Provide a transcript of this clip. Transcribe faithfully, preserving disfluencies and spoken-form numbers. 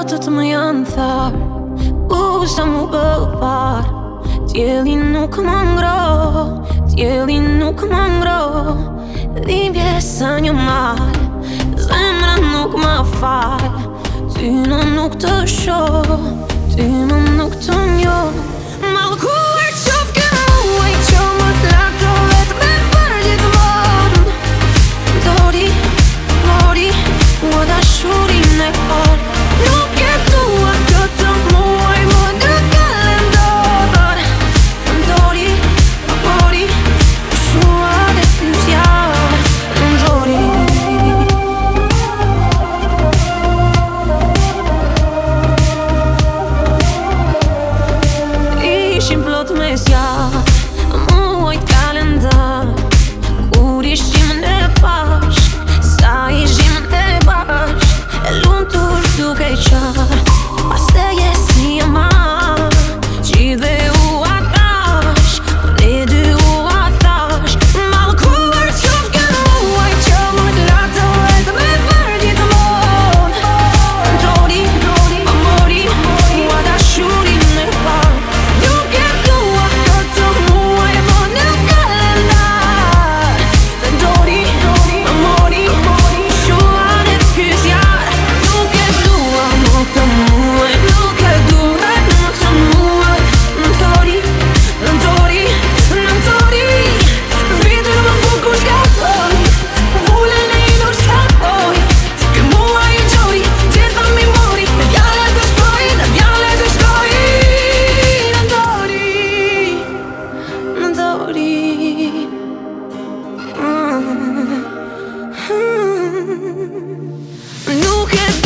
botët më janë tharë, u sa mu bëvar. Djeli nuk më ngro, djeli nuk më ngro. Dhimbje sa një mal, zemra nuk më fal. Ty në nuk të shoh, ty në nuk të njoh. Mallkuar qof ke muaj që më t'lakë vetë me për gjithmonë. Dori, mori, mua dashurin e por. Nuk e dua këtë muaj, më në kalendar. Dori, mori, shua dhe pyesja. Dori. Ishim plot me zjarr, muajt kalendar, kur ishim ne bashk, sa ishim ne bashk, e lumtur duke qarë. Pasteje si e marr, gjithve u atash, ne dy u atash. Mallkuar qof ke muaj që më t'lakë vetë me për gjithmonë. Dori, mori, mua dashurin e por. Nuk e dua këtë muaj, më në kalendar. Dori, mori, shua dhe pyesja. Nuk e dua më këtë muaj, nuk e dua më këtë muaj. Dori, dori, dori. Vitër më bukur shkatoj, vullën e idur shkatoj. Ky muaj i gjoj, gjitha mi mori. Në djale të shkoj, në djale të shkoj. Në dori, në dori. Mm. Mm. Nuk e